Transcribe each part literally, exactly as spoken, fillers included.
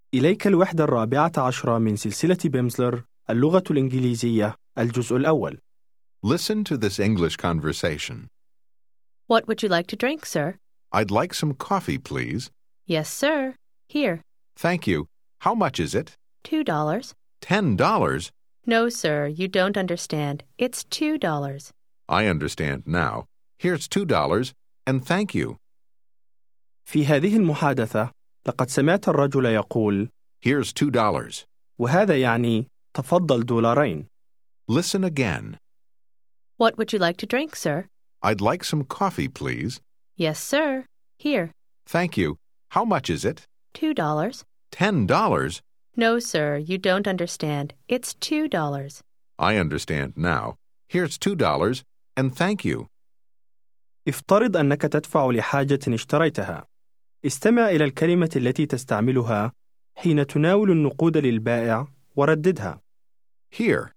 إليك الوحدة الرابعة عشرة من سلسلة بيمسلر اللغة الإنجليزية الجزء الأول. Listen to this English conversation. What would you like to drink, sir? I'd like some coffee, please. Yes, sir. Here. Thank you. How much is it? Two dollars. Ten dollars? No, sir, you don't understand. It's two dollars. I understand now. Here's two dollars, and thank you. في هذه المحادثة لقد سمعت الرجل يقول Here's two dollars. وهذا يعني تفضل دولارين. Listen again. What would you like to drink, sir? I'd like some coffee, please. Yes, sir. Here. Thank you. How much is it? Two dollars. Ten dollars? No, sir, you don't understand. It's two dollars. I understand now. Here's two dollars, and thank you. افترض أنك تدفع لحاجة اشتريتها. استمع إلى الكلمة التي تستعملها حين تناول النقود للبائع ورددها. Here.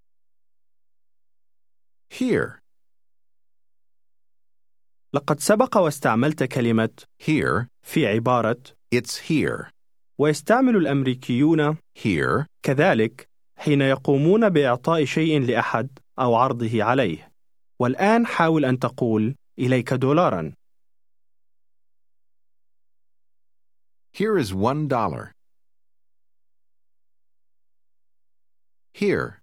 Here. لقد سبق واستعملت كلمة Here. في عبارة It's here. ويستعمل الأمريكيون Here. كذلك حين يقومون بإعطاء شيء لأحد أو عرضه عليه. والآن حاول أن تقول إليك دولارا. Here is one dollar. Here.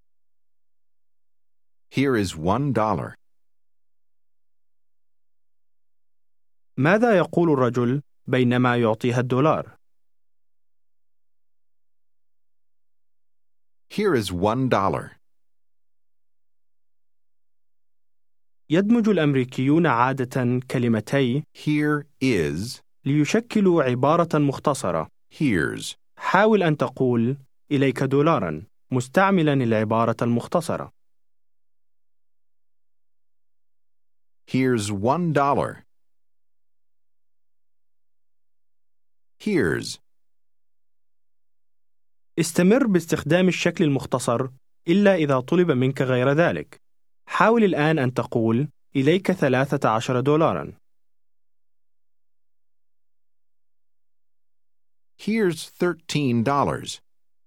Here is one dollar. ماذا يقول الرجل بينما يعطيها الدولار؟ Here is one dollar. يدمج الأمريكيون عادة كلمتي Here is. ليشكلوا عبارة مختصرة. Here's. حاول أن تقول إليك دولارا مستعملا العبارة المختصرة. Here's one dollar. Here's. استمر باستخدام الشكل المختصر إلا إذا طلب منك غير ذلك. حاول الآن أن تقول إليك ثلاثة عشر دولارا. Here's thirteen dollars.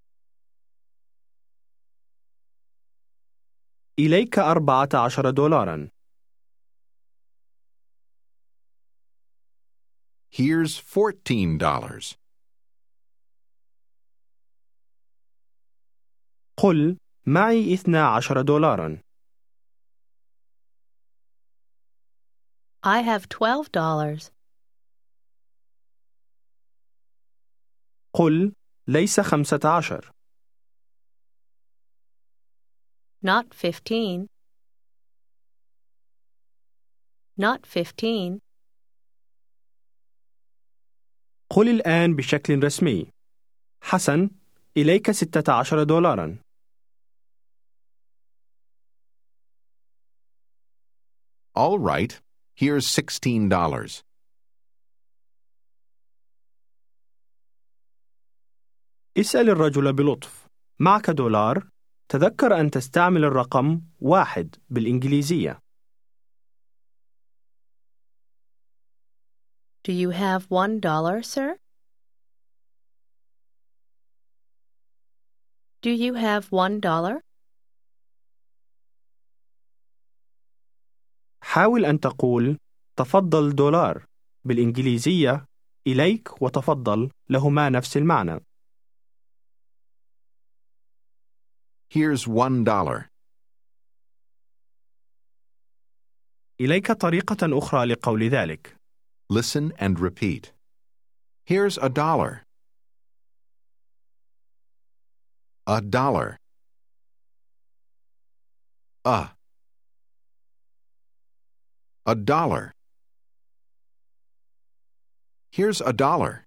إليك أربعة عشر دولارا. Here's fourteen dollars. قل معي اثنا عشر دولارا. I have twelve dollars. قل ليس خمسة عشر. Not fifteen. Not fifteen. قل الآن بشكل رسمي. حسن، إليك ستة عشر دولارا. All right. Here's sixteen dollars. اسأل الرجل بلطف. معك دولار؟ تذكر أن تستعمل الرقم واحد بالإنجليزية. Do you have one dollar, sir? Do you have one dollar? حاول أن تقول تفضل دولار بالإنجليزية. إليك وتفضل لهما نفس المعنى. Here's one dollar. إليك طريقة أخرى لقول ذلك. Listen and repeat. Here's a dollar. A dollar. A. A dollar. Here's a dollar.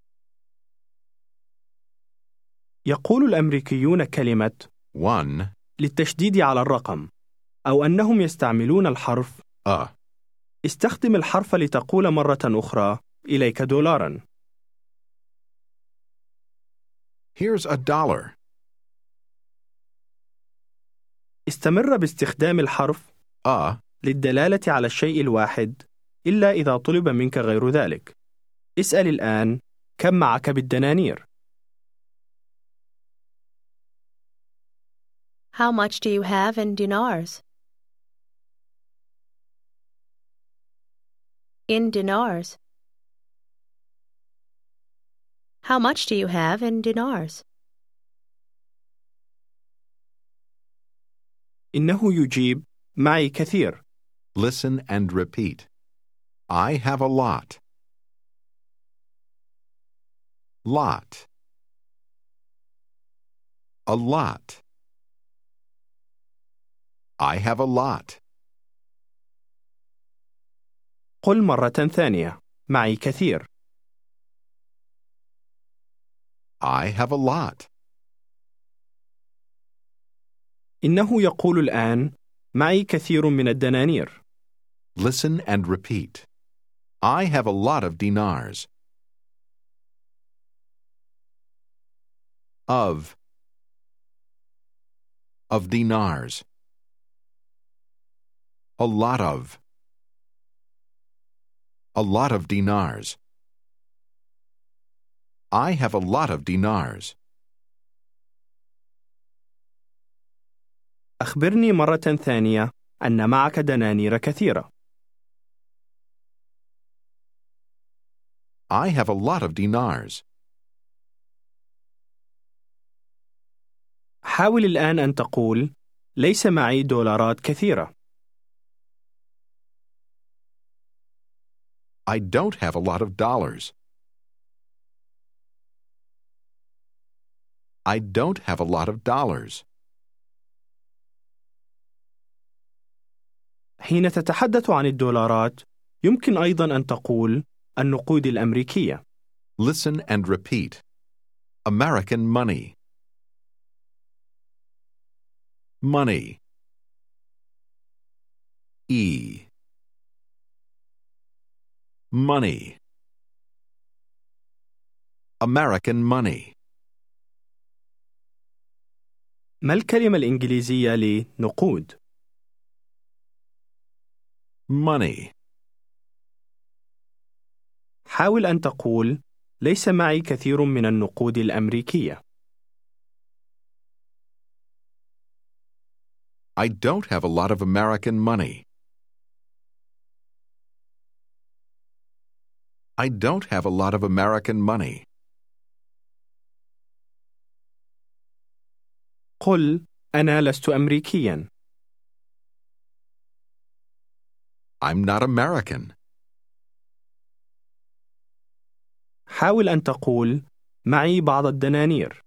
يقول الأمريكيون كلمة One. للتشديد على الرقم أو أنهم يستعملون الحرف A. استخدم الحرف لتقول مرة أخرى إليك دولارا. Here's a dollar. استمر باستخدام الحرف A. للدلالة على الشيء الواحد إلا إذا طلب منك غير ذلك. اسأل الآن كم معك بالدنانير؟ How much do you have in dinars? In dinars. How much do you have in dinars? إنه يجيب معي كثير. Listen and repeat. I have a lot. Lot. A lot. I have a lot. قل مرة ثانية. معي كثير. I have a lot. إنه يقول الآن معي كثير من الدنانير. Listen and repeat. I have a lot of dinars. Of. Of dinars. A lot of. A lot of dinars. I have a lot of dinars. أخبرني مرة ثانية أن معك دنانير كثيرة. I have a lot of dinars. حاول الآن أن تقول ليس معي دولارات كثيرة. I don't have a lot of dollars. I don't have a lot of dollars. حين تتحدث عن الدولارات يمكن أيضا أن تقول النقود الأمريكية. Listen and repeat. American money. Money. E. Money. American money. ما الكلمة الإنجليزية لنقود؟ Money. حاول أن تقول ليس معي كثير من النقود الأمريكية. I don't have a lot of American money. I don't have a lot of American money. قل أنا لست أمريكيا. I'm not American. حاول أن تقول معي بعض الدنانير.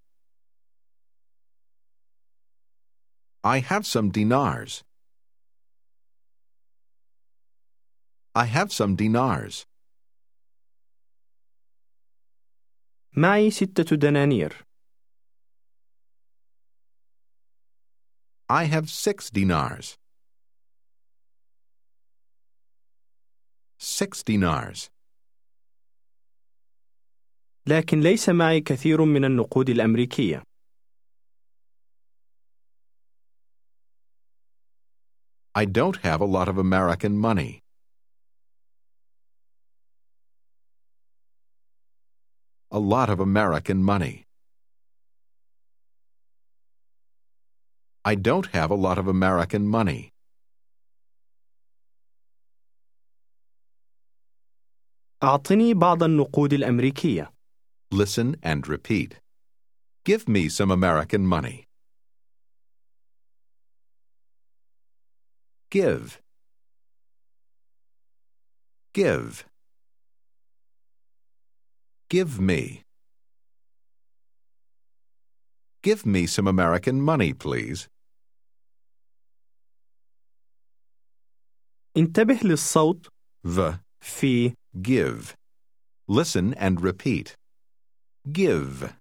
I have some dinars. I have some dinars. معي ستة دنانير. I have six dinars. Six dinars. لكن ليس معي كثير من النقود الأمريكية. I don't have a lot of American money. A lot of American money. I don't have a lot of American money. أعطني بعض النقود الأمريكية. Listen and repeat. Give me some American money. Give. Give. Give me. Give me some American money, please. انتبه للصوت The. في Give. Listen and repeat. Give.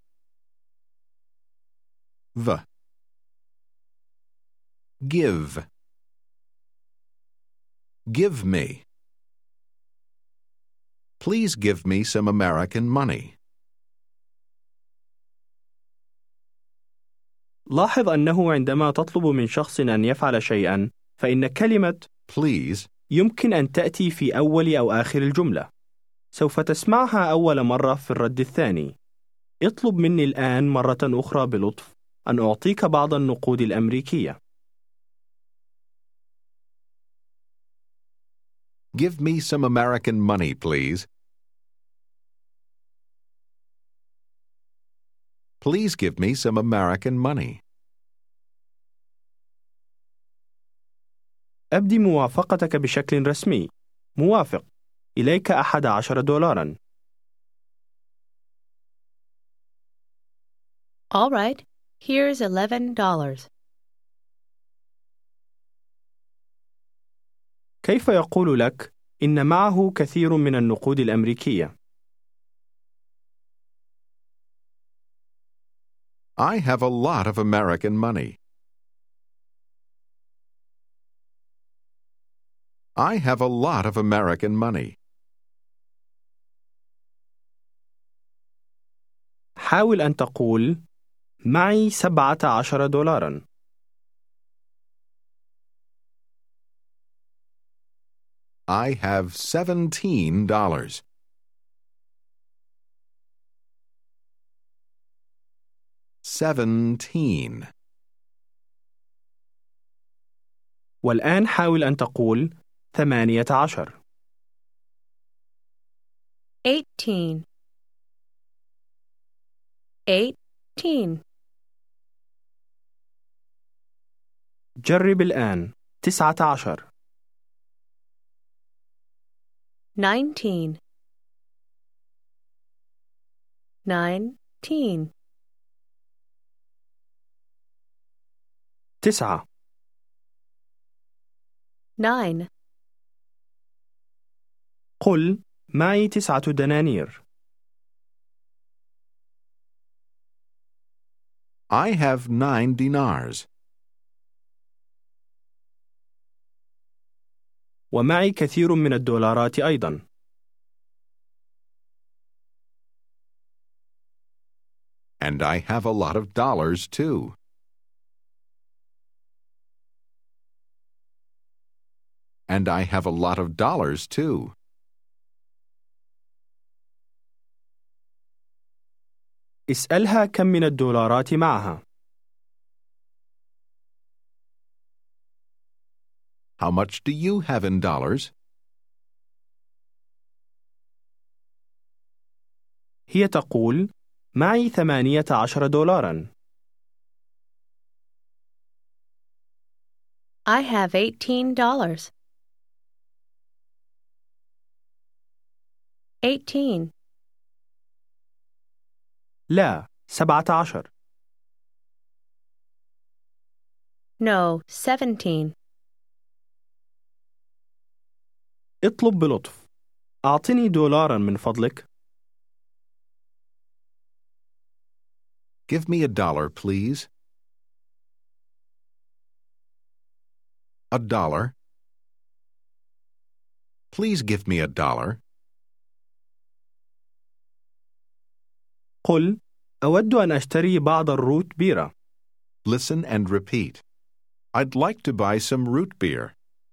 The. Give. Give me. Please give me some American money. لاحظ أنه عندما تطلب من شخص أن يفعل شيئا فإن كلمة Please يمكن أن تأتي في أول أو آخر الجملة. سوف تسمعها أول مرة في الرد الثاني. اطلب مني الآن مرة أخرى بلطف أن أعطيك بعض النقود الأمريكية. Give me some American money, please. Please give me some American money. أبدي موافقتك بشكل رسمي. موافق. إليك أحد عشر دولاراً. All right, here's eleven dollars. كيف يقول لك إن معه كثير من النقود الأمريكية؟ I have a lot of American money. I have a lot of American money. حاول أن تقول معي سبعة عشر دولاراً. I have seventeen dollars. Seventeen. والآن حاول أن تقول ثمانية عشر. Eighteen. Eighteen. جرب الآن. تسعة عشر. Nineteen. Nineteen. تسعة. Nine. قل معي تسعة دنانير. I have nine dinars. ومعي كثير من الدولارات أيضاً. And I have a lot of dollars, too. And I have a lot of dollars, too. اسألها كم من الدولارات معها. How much do you have in dollars? هي تقول معي ثمانية عشر دولاراً. I have eighteen dollars. Eighteen. لا، سبعة عشر. No, seventeen. اطلب بلطف. أعطني دولاراً من فضلك. Give me a dollar, please. A dollar. Please give me a dollar. قل أود أن أشتري بعض الروت بيرة. Listen and repeat. I'd like to buy some root beer.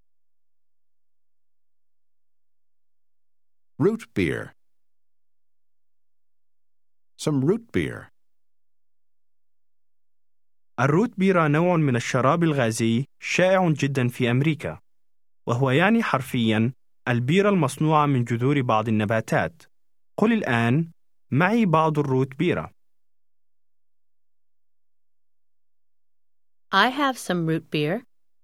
Root beer. Some root beer. الروت بيرة نوع من الشراب الغازي شائع جدا في أمريكا، وهو يعني حرفيا البيرة المصنوعة من جذور بعض النباتات. قل الآن معي بعض الروت بيرة. I have some root beer.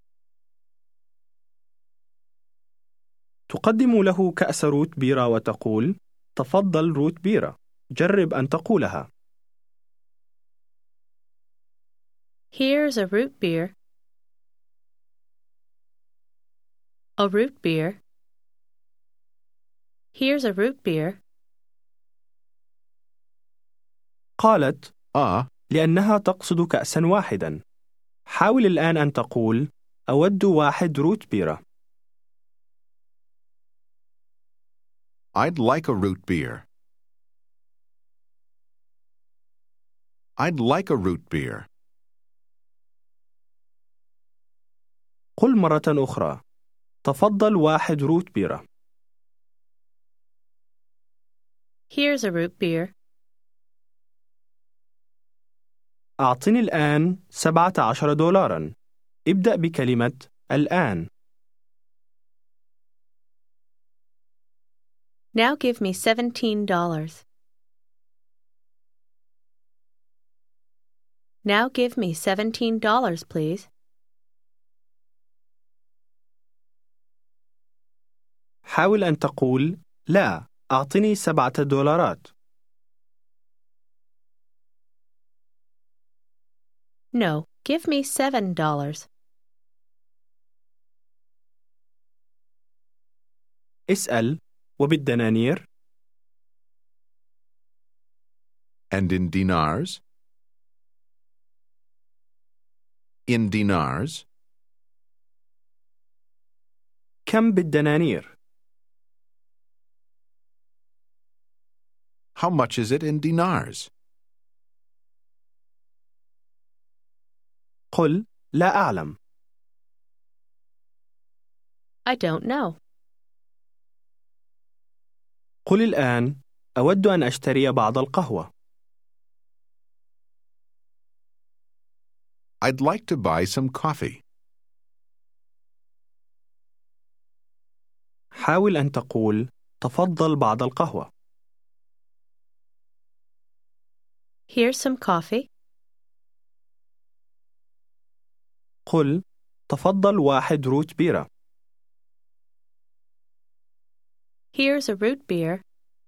تقدم له كأس روت بيرة وتقول تفضل روت بيرة. جرب أن تقولها. Here's a root beer. A root beer. Here's a root beer. قالت آه لأنها تقصد كأسا واحدا. حاول الآن أن تقول أود واحد روت بيرة. I'd like a root beer. I'd like a root beer. قل مرة أخرى تفضل واحد روت بيرة. Here's a root beer. أعطني الآن سبعة عشر دولاراً. ابدأ بكلمة الآن. Now give me seventeen dollars. Now give me seventeen dollars, please. حاول أن تقول لا، أعطني سبعة دولارات. No, give me seven dollars. اسأل وبالدنانير. And in dinars? In dinars? كم بالدنانير؟ How much is it in dinars? قل لا أعلم. I don't know. قل الآن أود أن أشتري بعض القهوة. I'd like to buy some coffee. حاول أن تقول تفضل بعض القهوة. Here's some coffee. قل تفضل واحد روت بيرة. Here's a root beer.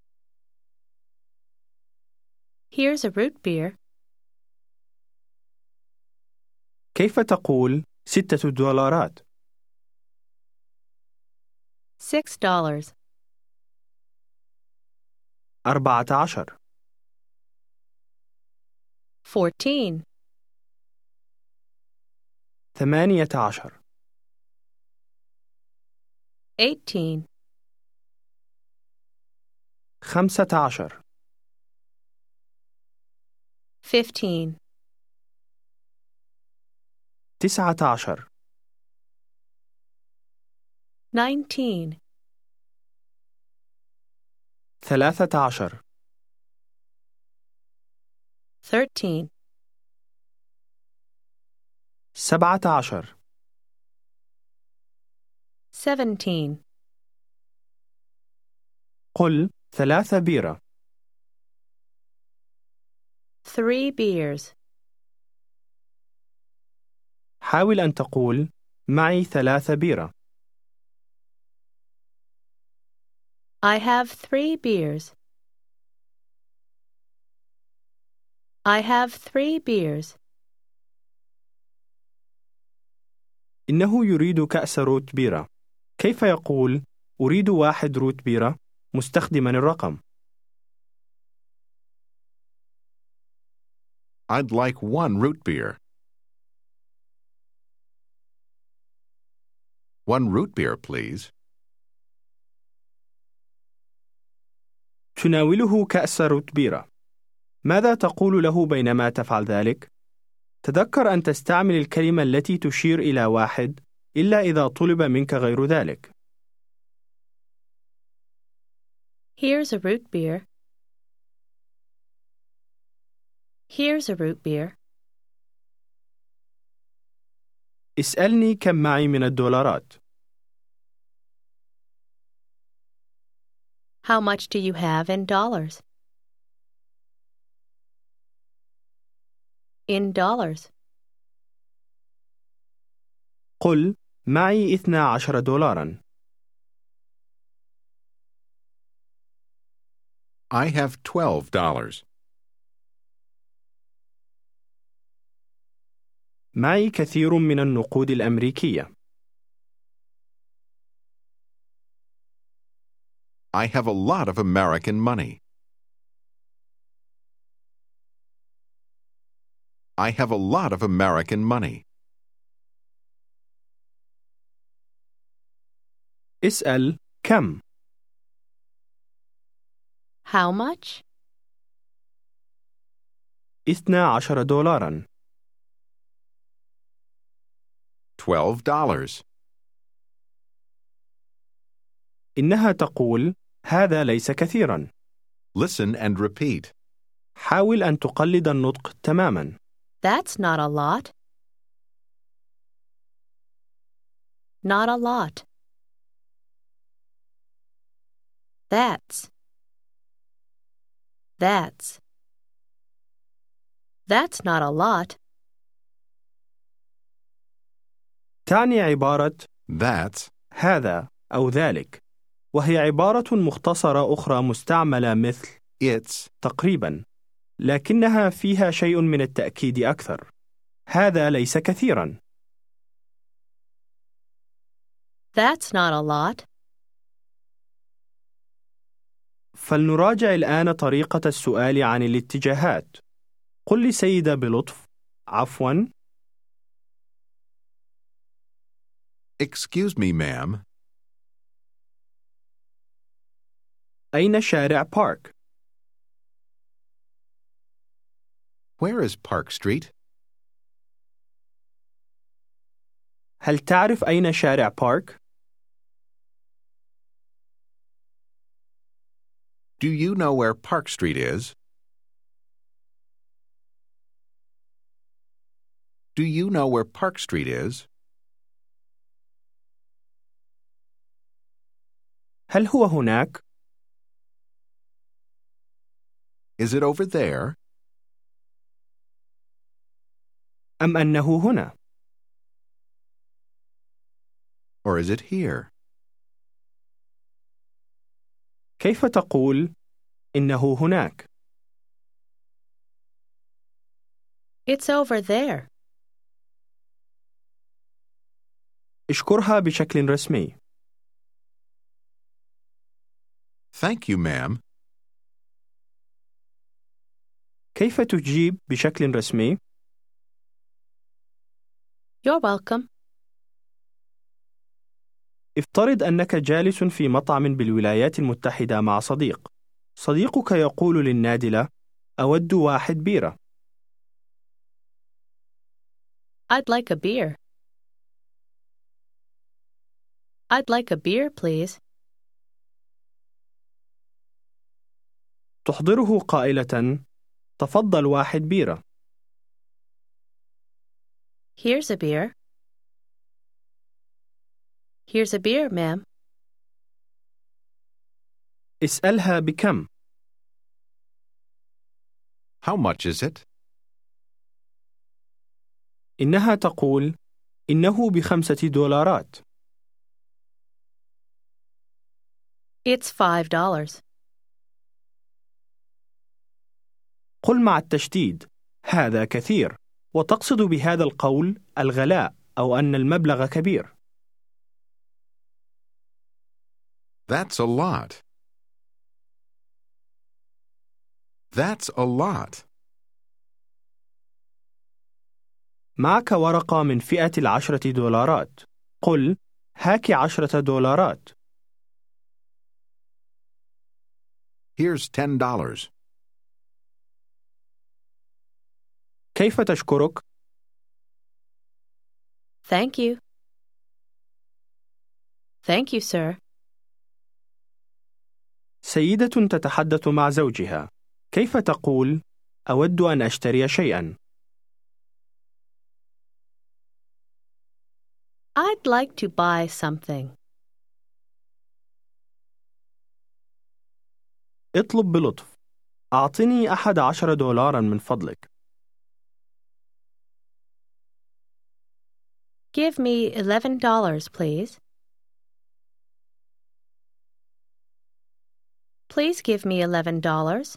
Here's a root beer. كيف تقول ستة دولارات؟ Six dollars. أربعة عشر. Fourteen. ثمانية عشر. Eighteen. خمسة عشر. Fifteen. تسعة عشر. Nineteen. ثلاثة عشر. Thirteen. سبعة عشر. Seventeen. قل ثلاثة بيرة. Three beers. حاول أن تقول معي ثلاثة بيرة. I have three beers. I have three beers. إنه يريد كأس روت بيرة. كيف يقول أريد واحد روت بيرة مستخدما الرقم؟ I'd like one root beer. One root beer, please. تناوله كأس روت بيرة. ماذا تقول له بينما تفعل ذلك؟ تذكر أن تستعمل الكلمة التي تشير إلى واحد إلا إذا طلب منك غير ذلك. Here's a root beer. Here's a root beer. اسألني كم معي من الدولارات. How much do you have in dollars? In dollars. قل معي اثنا عشر دولاراً. I have twelve dollars. معي كثير من النقود الأمريكية. I have a lot of American money. I have a lot of American money. اسأل كم. How much? اثنا عشر دولاراً. Twelve dollars. إنها تقول هذا ليس كثيراً. Listen and repeat. حاول أن تقلد النطق تماماً. That's not a lot. Not a lot. That's. That's. That's not a lot. تعني عبارة That's هذا أو ذلك، وهي عبارة مختصرة أخرى مستعملة مثل it's تقريبا، لكنها فيها شيء من التأكيد أكثر. هذا ليس كثيرا. That's not a lot. فلنراجع الآن طريقة السؤال عن الاتجاهات. قل لسيدة بلطف عفوا. Excuse me, ma'am. أين شارع بارك؟ Where is Park Street? هل تعرف أين شارع بارك؟ Do you know where Park Street is? Do you know where Park Street is? هل هو هناك؟ Is it over there? أم أنه هنا؟ Or is it here? كيف تقول إنه هناك؟ It's over there. اشكرها بشكل رسمي. Thank you, ma'am. كيف تجيب بشكل رسمي؟ You're welcome. افترض أنك جالس في مطعم بالولايات المتحدة مع صديق. صديقك يقول للنادلة: أود واحد بيرة. I'd like a beer. I'd like a beer, please. تحضره قائلة: تفضل واحد بيرة. Here's a beer. Here's a beer, ma'am. اسألها بكم. How much is it? إنها تقول: إنه بخمسة دولارات. It's five dollars. قل مع التشديد: هذا كثير، وتقصد بهذا القول الغلاء أو أن المبلغ كبير. That's a lot. That's a lot. معك ورقة من فئة العشرة دولارات. قل: هاك عشرة دولارات. Here's ten dollars. كيف تشكرك؟ Thank you. Thank you, sir. سيدة تتحدث مع زوجها. كيف تقول: أود أن أشتري شيئا؟ I'd like to buy something. اطلب بلطف: أعطني أحد عشر دولاراً من فضلك. Give me eleven dollars, please. Please give me eleven dollars.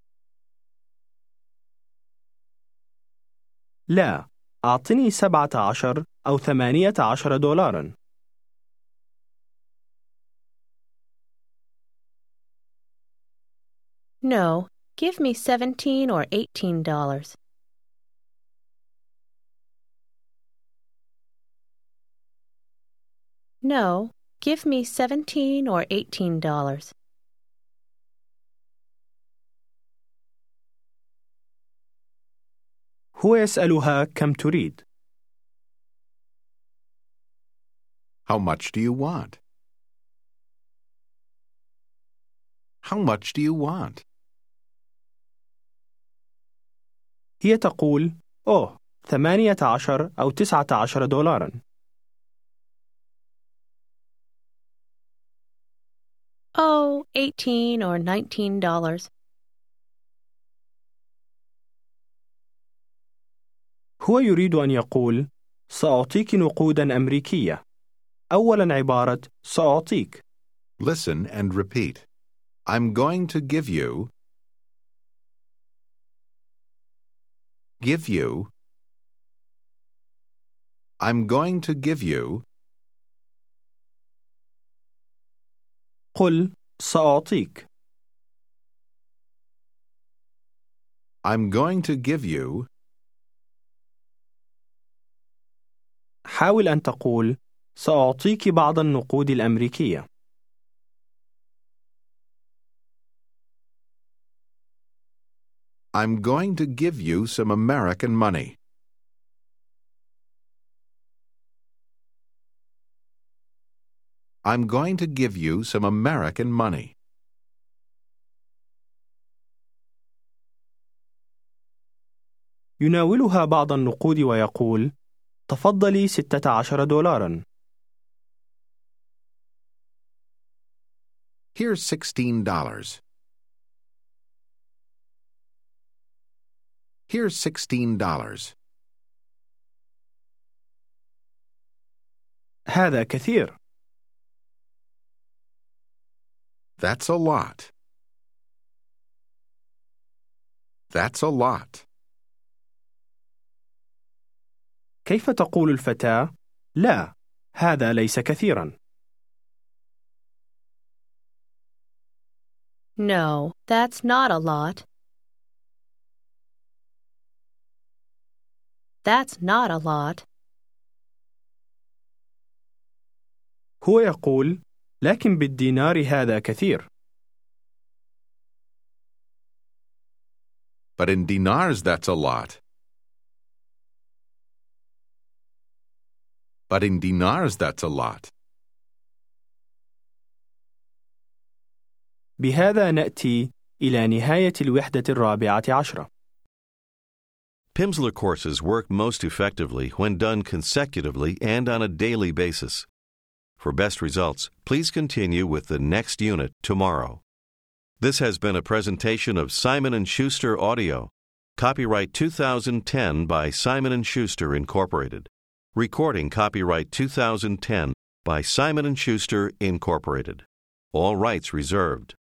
لا، أعطني سبعة عشر أو ثمانية عشر دولاراً. No, give me seventeen or eighteen dollars. No, give me seventeen or eighteen dollars. هو يسألها: كم تريد؟ How much do you want? How much do you want? هي تقول: أوه، ثمانية عشر أو تسعة عشر دولاراً. Oh, eighteen or nineteen dollars. هو يريد أن يقول سأعطيك نقوداً أمريكية. أولاً عبارة سأعطيك. Listen and repeat. I'm going to give you. Give you. I'm going to give you. قل سأعطيك. I'm going to give you. حاول أن تقول سأعطيك بعض النقود الأمريكية. I'm going to give you some American money. I'm going to give you some American money. يناولها بعض النقود ويقول تفضلي ستة عشر دولاراً. Here's sixteen dollars. Here's sixteen dollars. هذا كثير. That's a lot. That's a lot. كيف تقول الفتاة؟ لا، هذا ليس كثيراً. No, that's not a lot. That's not a lot. هو يقول لكن بالدينار هذا كثير. But in dinars that's a lot. But in dinars that's a lot. بهذا نأتي إلى نهاية الوحدة الرابعة عشرة. Pimsleur courses work most effectively when done consecutively and on a daily basis. For best results, please continue with the next unit tomorrow. This has been a presentation of Simon and Schuster Audio. Copyright two thousand ten by Simon and Schuster Incorporated. Recording copyright two thousand ten by Simon and Schuster Incorporated. All rights reserved.